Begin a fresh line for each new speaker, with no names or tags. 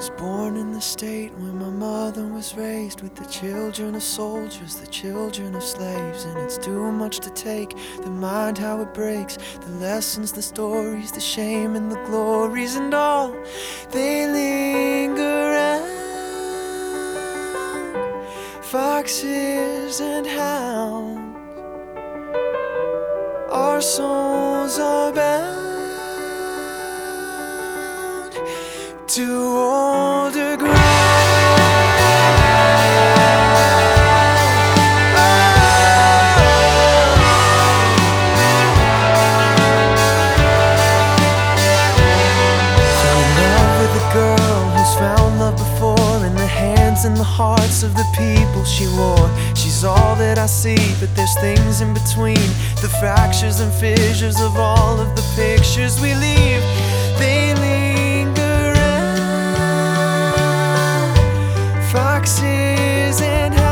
was born in the state where my mother was raised, with the children of soldiers, the children of slaves. And it's too much to take, the mind how it breaks, the lessons, the stories, the shame and the glories, and all they linger around. Foxes and hounds, our souls are bound to older ground. Fell in love with a girl who's found love before, in the hands and the hearts of the people she wore. She's all that I see, but there's things in between, the fractures and fissures of all of the pictures we leave. They linger around. Foxes and